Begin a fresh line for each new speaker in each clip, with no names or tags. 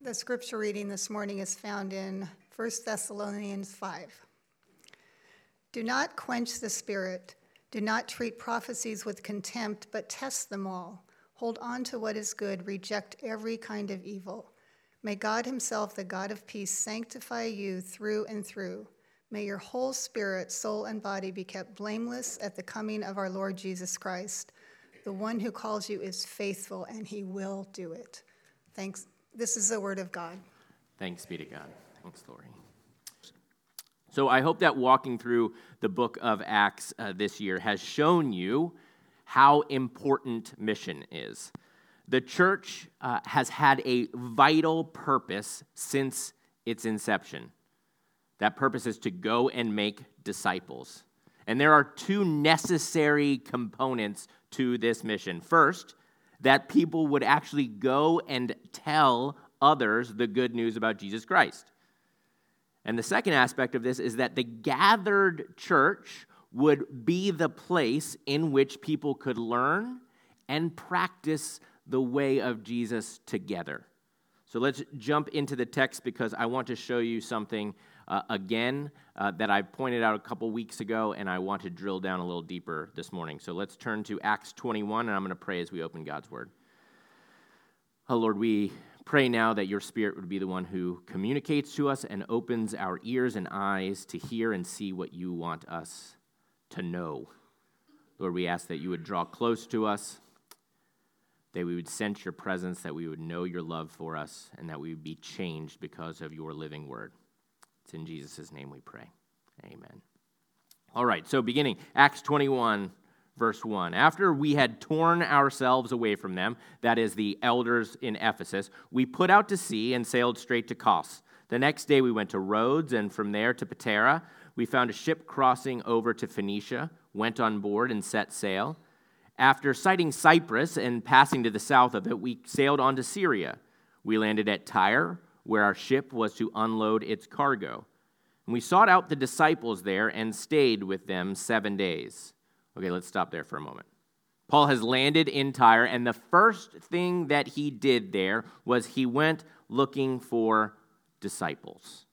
The scripture reading this morning is found in 1 Thessalonians 5. Do not quench the spirit. Do not treat prophecies with contempt, but test them all. Hold on to what is good. Reject every kind of evil. May God himself, the God of peace, sanctify you through and through. May your whole spirit, soul, and body be kept blameless at the coming of our Lord Jesus Christ. The one who calls you is faithful, and he will do it. Thanks. This is the word of God.
Thanks be to God. Thanks, Lori. So I hope that walking through the book of Acts this year has shown you how important mission is. The church has had a vital purpose since its inception. That purpose is to go and make disciples. And there are two necessary components to this mission. First, that people would actually go and tell others the good news about Jesus Christ. And the second aspect of this is that the gathered church would be the place in which people could learn and practice the way of Jesus together. So let's jump into the text because I want to show you something again that I pointed out a couple weeks ago, and I want to drill down a little deeper this morning. So let's turn to Acts 21, and I'm going to pray as we open God's Word. Oh, Lord, we pray now that your Spirit would be the one who communicates to us and opens our ears and eyes to hear and see what you want us to know. Lord, we ask that you would draw close to us, that we would sense your presence, that we would know your love for us, and that we would be changed because of your living word. It's in Jesus' name we pray. Amen. All right, so beginning, Acts 21, verse 1. After we had torn ourselves away from them, that is the elders in Ephesus, we put out to sea and sailed straight to Kos. The next day we went to Rhodes, and from there to Patara. We found a ship crossing over to Phoenicia, went on board and set sail. After sighting Cyprus and passing to the south of it, we sailed on to Syria. We landed at Tyre, where our ship was to unload its cargo. And we sought out the disciples there and stayed with them 7 days. Okay, let's stop there for a moment. Paul has landed in Tyre, and the first thing that he did there was he went looking for disciples.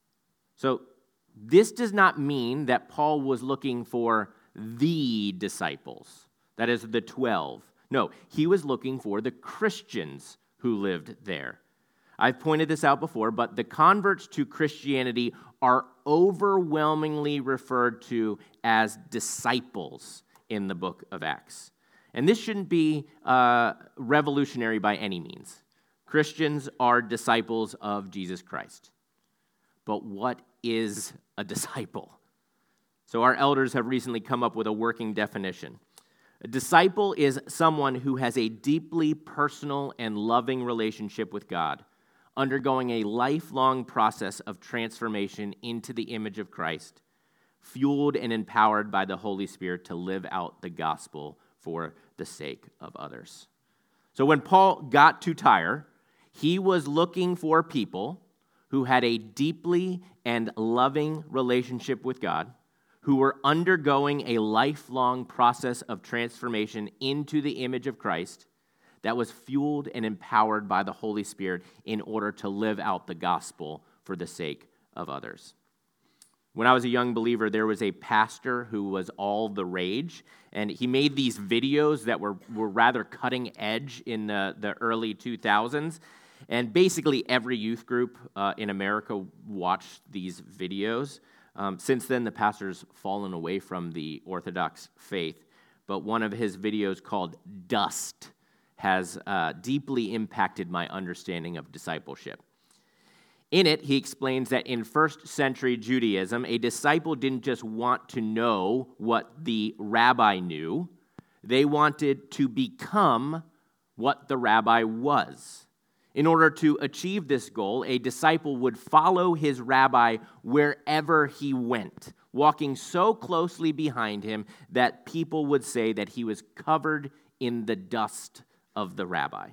So this does not mean that Paul was looking for the disciples, that is, the 12. No, he was looking for the Christians who lived there. I've pointed this out before, but the converts to Christianity are overwhelmingly referred to as disciples in the book of Acts. And this shouldn't be revolutionary by any means. Christians are disciples of Jesus Christ. But what is a disciple? So our elders have recently come up with a working definition. A disciple is someone who has a deeply personal and loving relationship with God, undergoing a lifelong process of transformation into the image of Christ, fueled and empowered by the Holy Spirit to live out the gospel for the sake of others. So when Paul got to Tyre, he was looking for people who had a deeply and loving relationship with God, who were undergoing a lifelong process of transformation into the image of Christ that was fueled and empowered by the Holy Spirit in order to live out the gospel for the sake of others. When I was a young believer, there was a pastor who was all the rage, and he made these videos that were rather cutting edge in the early 2000s. And basically every youth group in America watched these videos. Since then, the pastor's fallen away from the Orthodox faith, but one of his videos called Dust has deeply impacted my understanding of discipleship. In it, he explains that in first century Judaism, a disciple didn't just want to know what the rabbi knew, they wanted to become what the rabbi was. In order to achieve this goal, a disciple would follow his rabbi wherever he went, walking so closely behind him that people would say that he was covered in the dust of the rabbi.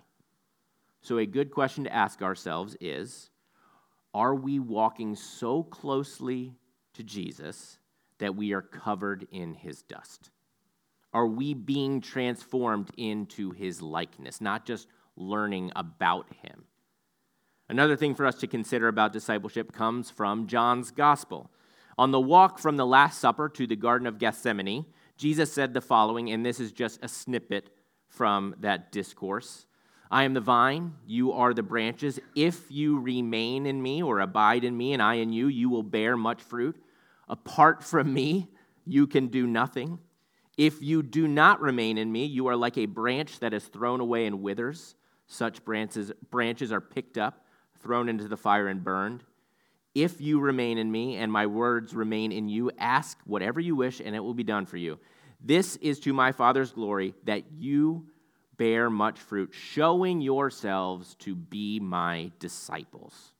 So a good question to ask ourselves is, are we walking so closely to Jesus that we are covered in his dust? Are we being transformed into his likeness, not just learning about him? Another thing for us to consider about discipleship comes from John's gospel. On the walk from the Last Supper to the Garden of Gethsemane, Jesus said the following, and this is just a snippet from that discourse. I am the vine, you are the branches. If you remain in me or abide in me and I in you, you will bear much fruit. Apart from me, you can do nothing. If you do not remain in me, you are like a branch that is thrown away and withers. Such branches are picked up, thrown into the fire and burned. If you remain in me and my words remain in you, ask whatever you wish and it will be done for you. This is to my Father's glory that you bear much fruit, showing yourselves to be my disciples.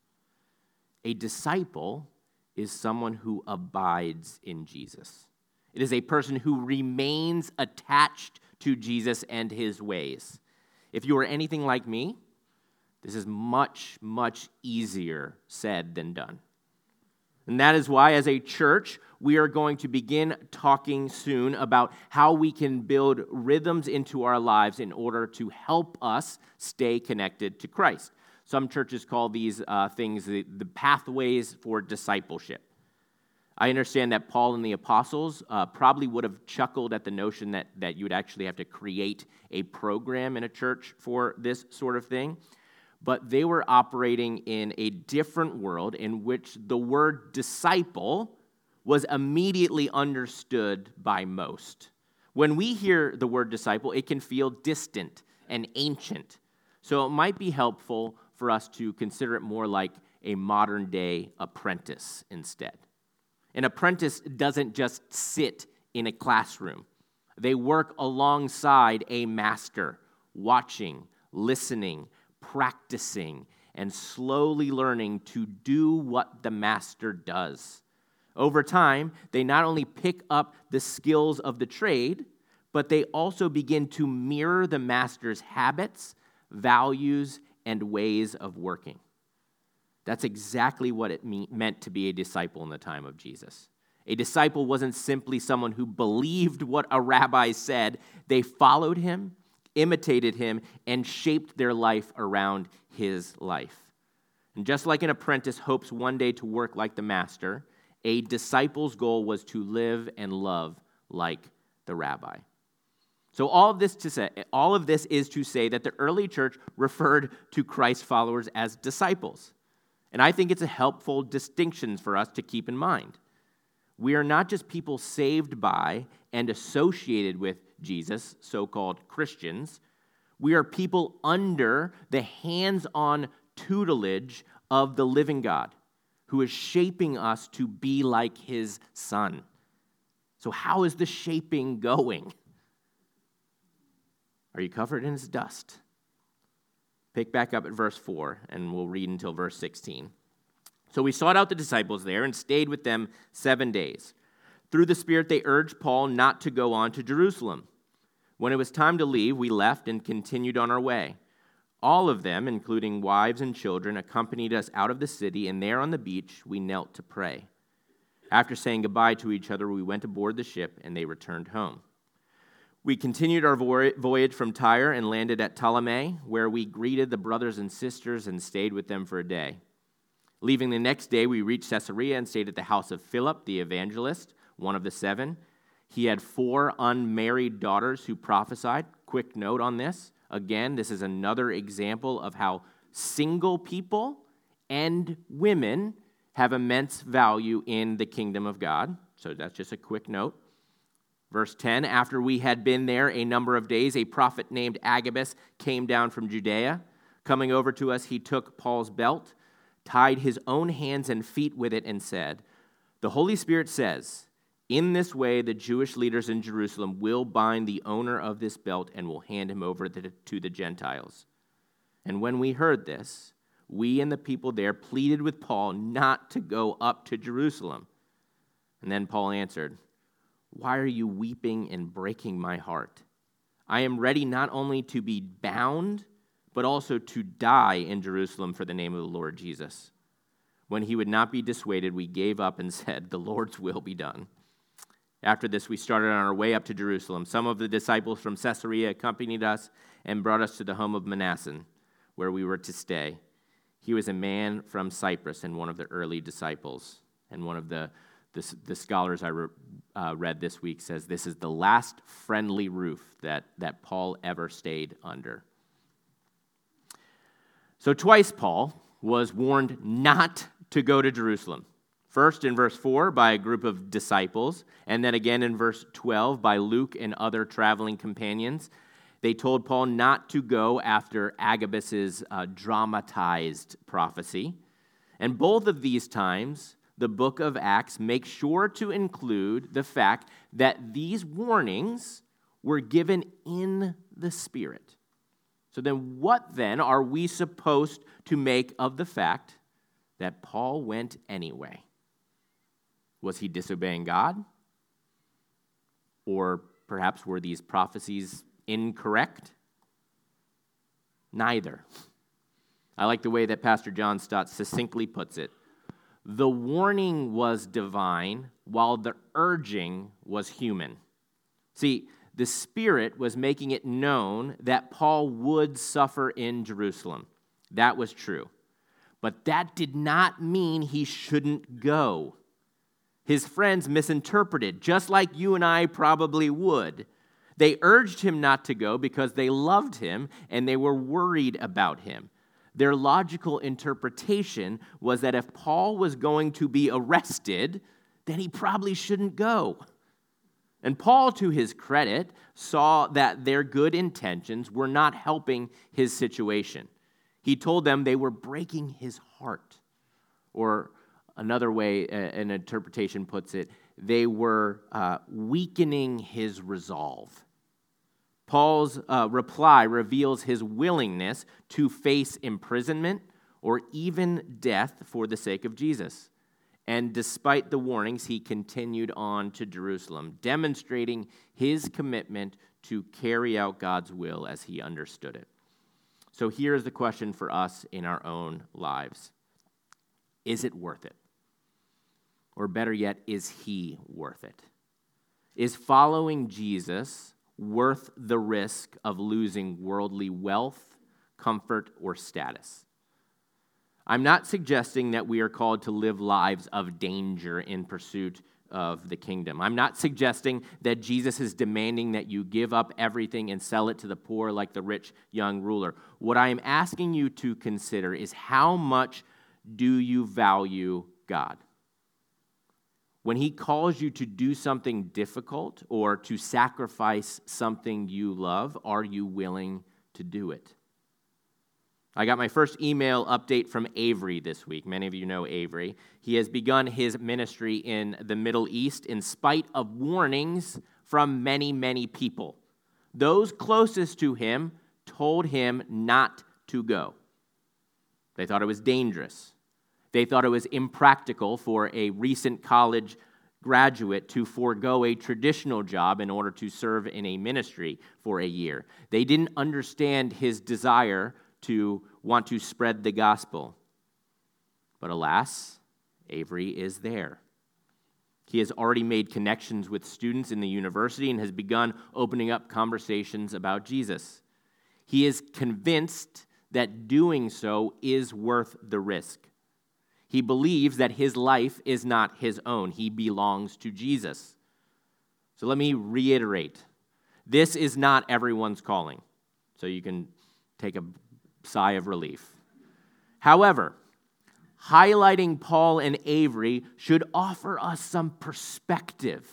A disciple is someone who abides in Jesus. It is a person who remains attached to Jesus and his ways. If you are anything like me, this is much, much easier said than done. And that is why, as a church, we are going to begin talking soon about how we can build rhythms into our lives in order to help us stay connected to Christ. Some churches call these things the pathways for discipleship. I understand that Paul and the apostles probably would have chuckled at the notion that you would actually have to create a program in a church for this sort of thing. But they were operating in a different world in which the word disciple was immediately understood by most. When we hear the word disciple, it can feel distant and ancient. So it might be helpful for us to consider it more like a modern-day apprentice instead. An apprentice doesn't just sit in a classroom. They work alongside a master, watching, listening, practicing, and slowly learning to do what the master does. Over time, they not only pick up the skills of the trade, but they also begin to mirror the master's habits, values, and ways of working. That's exactly what it meant to be a disciple in the time of Jesus. A disciple wasn't simply someone who believed what a rabbi said. They followed him, imitated him, and shaped their life around his life. And just like an apprentice hopes one day to work like the master, a disciple's goal was to live and love like the rabbi. So all of this is to say that the early church referred to Christ's followers as disciples. And I think it's a helpful distinction for us to keep in mind. We are not just people saved by and associated with Jesus, so-called Christians. We are people under the hands-on tutelage of the living God, who is shaping us to be like his Son. So how is the shaping going? Are you covered in his dust? Pick back up at verse 4, and we'll read until verse 16. So we sought out the disciples there and stayed with them 7 days. Through the Spirit, they urged Paul not to go on to Jerusalem. When it was time to leave, we left and continued on our way. All of them, including wives and children, accompanied us out of the city, and there on the beach we knelt to pray. After saying goodbye to each other, we went aboard the ship, and they returned home. We continued our voyage from Tyre and landed at Ptolemy, where we greeted the brothers and sisters and stayed with them for a day. Leaving the next day, we reached Caesarea and stayed at the house of Philip, the evangelist, one of the 7. He had 4 unmarried daughters who prophesied. Quick note on this. Again, this is another example of how single people and women have immense value in the kingdom of God. So that's just a quick note. Verse 10, after we had been there a number of days, a prophet named Agabus came down from Judea. Coming over to us, he took Paul's belt, tied his own hands and feet with it, and said, "The Holy Spirit says, in this way the Jewish leaders in Jerusalem will bind the owner of this belt and will hand him over to the Gentiles." And when we heard this, we and the people there pleaded with Paul not to go up to Jerusalem. And then Paul answered, "Why are you weeping and breaking my heart? I am ready not only to be bound, but also to die in Jerusalem for the name of the Lord Jesus." When he would not be dissuaded, we gave up and said, "The Lord's will be done." After this, we started on our way up to Jerusalem. Some of the disciples from Caesarea accompanied us and brought us to the home of Manasseh, where we were to stay. He was a man from Cyprus and one of the early disciples. And one of the scholars I read this week says this is the last friendly roof that Paul ever stayed under. So twice Paul was warned not to go to Jerusalem. First in verse 4 by a group of disciples, and then again in verse 12 by Luke and other traveling companions. They told Paul not to go after Agabus's dramatized prophecy. And both of these times, the book of Acts makes sure to include the fact that these warnings were given in the Spirit. So then what then are we supposed to make of the fact that Paul went anyway? Was he disobeying God? Or perhaps were these prophecies incorrect? Neither. I like the way that Pastor John Stott succinctly puts it. The warning was divine, while the urging was human. See, the Spirit was making it known that Paul would suffer in Jerusalem. That was true. But that did not mean he shouldn't go. His friends misinterpreted, just like you and I probably would. They urged him not to go because they loved him and they were worried about him. Their logical interpretation was that if Paul was going to be arrested, then he probably shouldn't go. And Paul, to his credit, saw that their good intentions were not helping his situation. He told them they were breaking his heart. Or another way an interpretation puts it, they were weakening his resolve. Paul's reply reveals his willingness to face imprisonment or even death for the sake of Jesus. And despite the warnings, he continued on to Jerusalem, demonstrating his commitment to carry out God's will as he understood it. So here's the question for us in our own lives. Is it worth it? Or better yet, is he worth it? Is following Jesus worth the risk of losing worldly wealth, comfort, or status? I'm not suggesting that we are called to live lives of danger in pursuit of the kingdom. I'm not suggesting that Jesus is demanding that you give up everything and sell it to the poor like the rich young ruler. What I am asking you to consider is how much do you value God? When he calls you to do something difficult or to sacrifice something you love, are you willing to do it? I got my first email update from Avery this week. Many of you know Avery. He has begun his ministry in the Middle East in spite of warnings from many, many people. Those closest to him told him not to go. They thought it was dangerous. They thought it was impractical for a recent college graduate to forego a traditional job in order to serve in a ministry for a year. They didn't understand his desire to want to spread the gospel. But alas, Avery is there. He has already made connections with students in the university and has begun opening up conversations about Jesus. He is convinced that doing so is worth the risk. He believes that his life is not his own. He belongs to Jesus. So let me reiterate. This is not everyone's calling. So you can take a sigh of relief. However, highlighting Paul and Avery should offer us some perspective.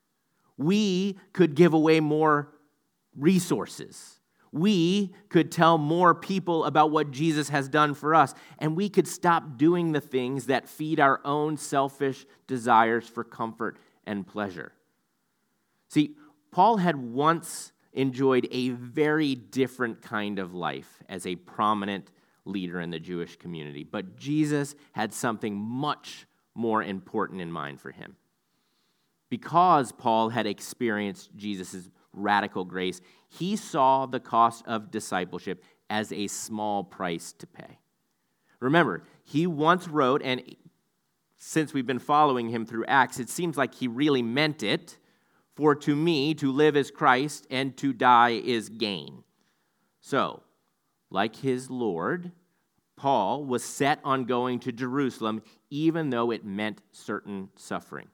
We could give away more resources. We could tell more people about what Jesus has done for us, and we could stop doing the things that feed our own selfish desires for comfort and pleasure. See, Paul had once enjoyed a very different kind of life as a prominent leader in the Jewish community, but Jesus had something much more important in mind for him. Because Paul had experienced Jesus' radical grace, he saw the cost of discipleship as a small price to pay. Remember, he once wrote, and since we've been following him through Acts, it seems like he really meant it, "For to me, to live is Christ, and to die is gain." So, like his Lord, Paul was set on going to Jerusalem, even though it meant certain suffering.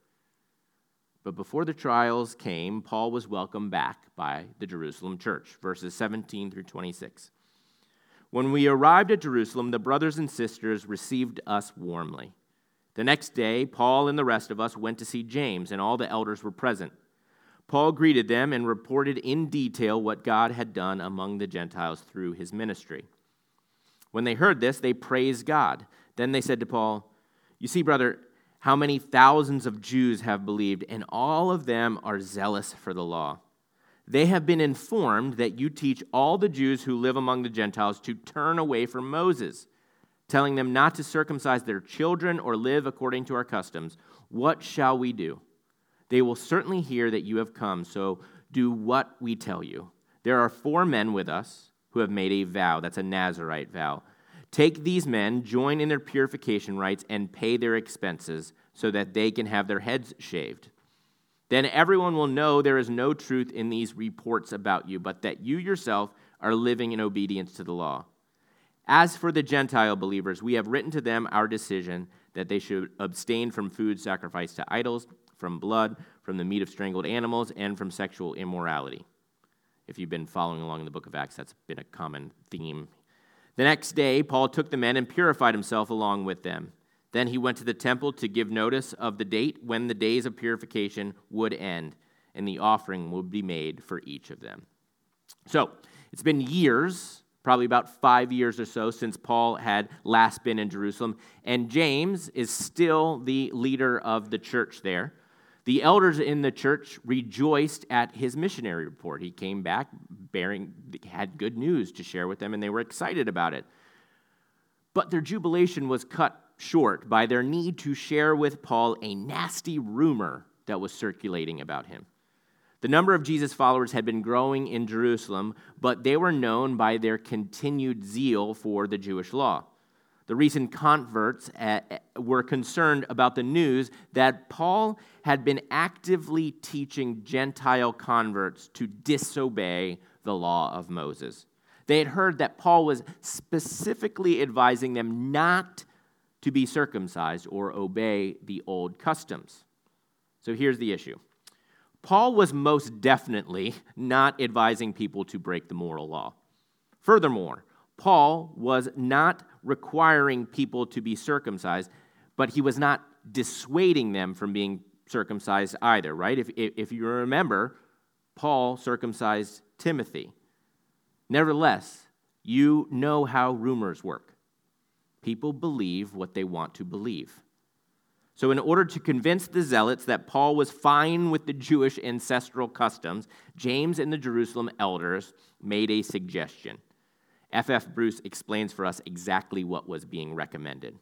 But before the trials came, Paul was welcomed back by the Jerusalem church, verses 17 through 26. When we arrived at Jerusalem, the brothers and sisters received us warmly. The next day, Paul and the rest of us went to see James, and all the elders were present. Paul greeted them and reported in detail what God had done among the Gentiles through his ministry. When they heard this, they praised God. Then they said to Paul, "You see, brother, how many thousands of Jews have believed, and all of them are zealous for the law. They have been informed that you teach all the Jews who live among the Gentiles to turn away from Moses, telling them not to circumcise their children or live according to our customs. What shall we do? They will certainly hear that you have come, so do what we tell you. There are 4 men with us who have made a vow," that's a Nazirite vow. "Take these men, join in their purification rites, and pay their expenses so that they can have their heads shaved. Then everyone will know there is no truth in these reports about you, but that you yourself are living in obedience to the law. As for the Gentile believers, we have written to them our decision that they should abstain from food sacrificed to idols, from blood, from the meat of strangled animals, and from sexual immorality." If you've been following along in the book of Acts, that's been a common theme. The next day, Paul took the men and purified himself along with them. Then he went to the temple to give notice of the date when the days of purification would end, and the offering would be made for each of them. So, it's been years, probably about 5 years or so, since Paul had last been in Jerusalem, and James is still the leader of the church there. The elders in the church rejoiced at his missionary report. He came back had good news to share with them, and they were excited about it. But their jubilation was cut short by their need to share with Paul a nasty rumor that was circulating about him. The number of Jesus followers had been growing in Jerusalem, but they were known by their continued zeal for the Jewish law. The recent converts were concerned about the news that Paul had been actively teaching Gentile converts to disobey the law of Moses. They had heard that Paul was specifically advising them not to be circumcised or obey the old customs. So here's the issue. Paul was most definitely not advising people to break the moral law. Furthermore, Paul was not requiring people to be circumcised, but he was not dissuading them from being circumcised either, right? If you remember, Paul circumcised Timothy. Nevertheless, you know how rumors work. People believe what they want to believe. So in order to convince the zealots that Paul was fine with the Jewish ancestral customs, James and the Jerusalem elders made a suggestion. F.F. Bruce explains for us exactly what was being recommended.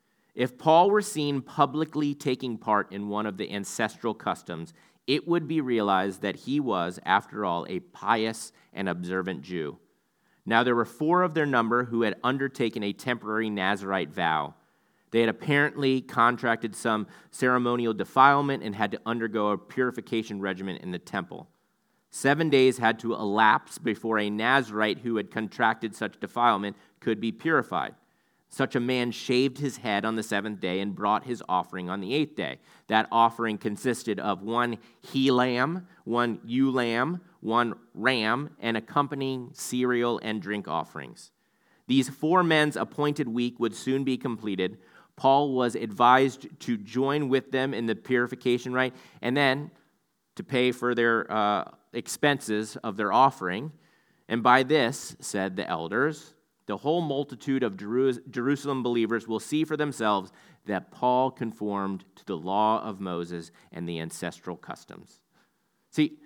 If Paul were seen publicly taking part in one of the ancestral customs, it would be realized that he was, after all, a pious and observant Jew. Now there were 4 of their number who had undertaken a temporary Nazirite vow. They had apparently contracted some ceremonial defilement and had to undergo a purification regimen in the temple. 7 days had to elapse before a Nazirite who had contracted such defilement could be purified. Such a man shaved his head on the 7th day and brought his offering on the 8th day. That offering consisted of 1 he-lamb, 1 ewe-lamb, 1 ram, and accompanying cereal and drink offerings. These 4 men's appointed week would soon be completed. Paul was advised to join with them in the purification rite and then to pay for their expenses of their offering. And by this, said the elders, the whole multitude of Jerusalem believers will see for themselves that Paul conformed to the law of Moses and the ancestral customs. See,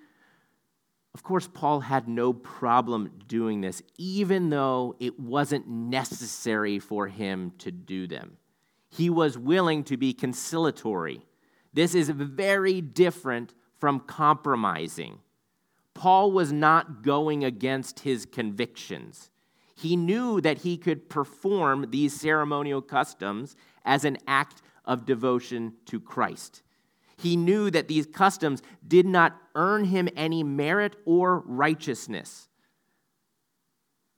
of course, Paul had no problem doing this, even though it wasn't necessary for him to do them. He was willing to be conciliatory. This is very different from compromising. Paul was not going against his convictions. He knew that he could perform these ceremonial customs as an act of devotion to Christ. He knew that these customs did not earn him any merit or righteousness.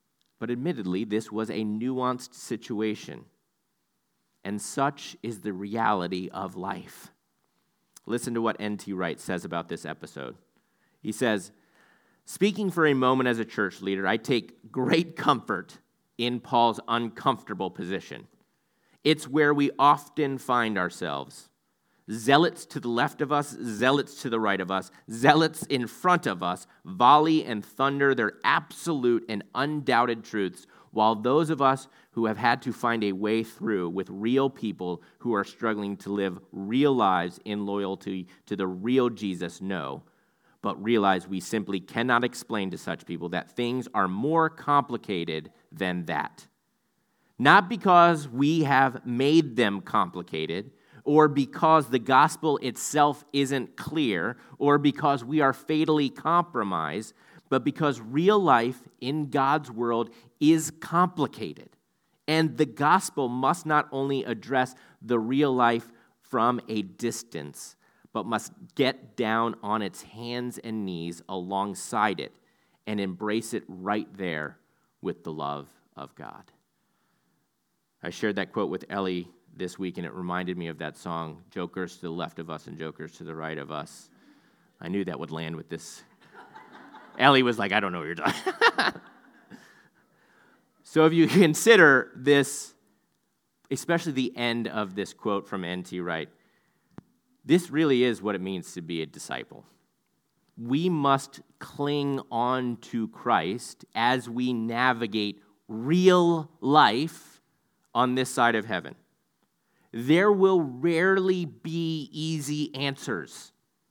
But admittedly, this was a nuanced situation. And such is the reality of life. Listen to what N.T. Wright says about this episode. He says, "Speaking for a moment as a church leader, I take great comfort in Paul's uncomfortable position. It's where we often find ourselves. Zealots to the left of us, zealots to the right of us, zealots in front of us, volley and thunder their absolute and undoubted truths, while those of us who have had to find a way through with real people who are struggling to live real lives in loyalty to the real Jesus know, but realize we simply cannot explain to such people that things are more complicated than that. Not because we have made them complicated, or because the gospel itself isn't clear, or because we are fatally compromised, but because real life in God's world is complicated. And the gospel must not only address the real life from a distance, but must get down on its hands and knees alongside it and embrace it right there with the love of God." I shared that quote with Ellie this week, and it reminded me of that song, "Jokers to the left of us and jokers to the right of us." I knew that would land with this. Ellie was like, "I don't know what you're talking about." So if you consider this, especially the end of this quote from N.T. Wright, this really is what it means to be a disciple. We must cling on to Christ as we navigate real life on this side of heaven. There will rarely be easy answers.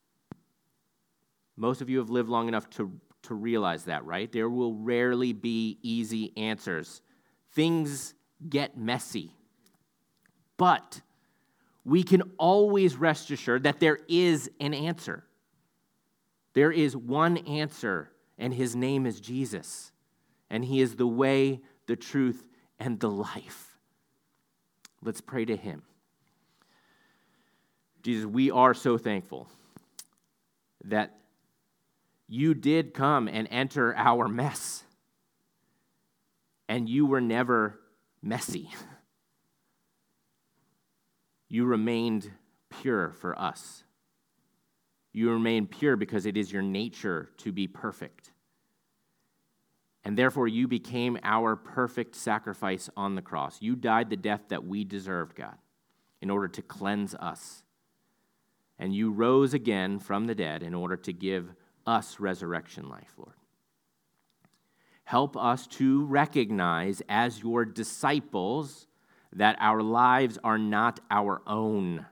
Most of you have lived long enough to realize that, right? There will rarely be easy answers. Things get messy. But we can always rest assured that there is an answer. There is one answer, and his name is Jesus. And he is the way, the truth, and the life. Let's pray to him. Jesus, we are so thankful that you did come and enter our mess, and you were never messy. You remained pure for us. You remain pure because it is your nature to be perfect. And therefore, you became our perfect sacrifice on the cross. You died the death that we deserved, God, in order to cleanse us. And you rose again from the dead in order to give us resurrection life, Lord. Help us to recognize as your disciples that our lives are not our own.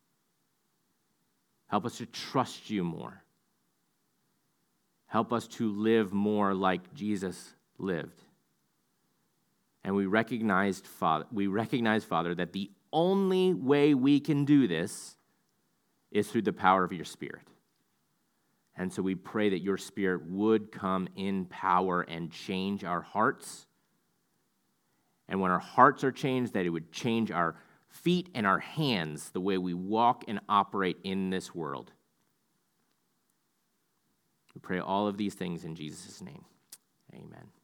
Help us to trust you more. Help us to live more like Jesus lived. And we recognize, Father, that the only way we can do this is through the power of your Spirit. And so we pray that your Spirit would come in power and change our hearts. And when our hearts are changed, that it would change our feet and our hands, the way we walk and operate in this world. We pray all of these things in Jesus' name. Amen.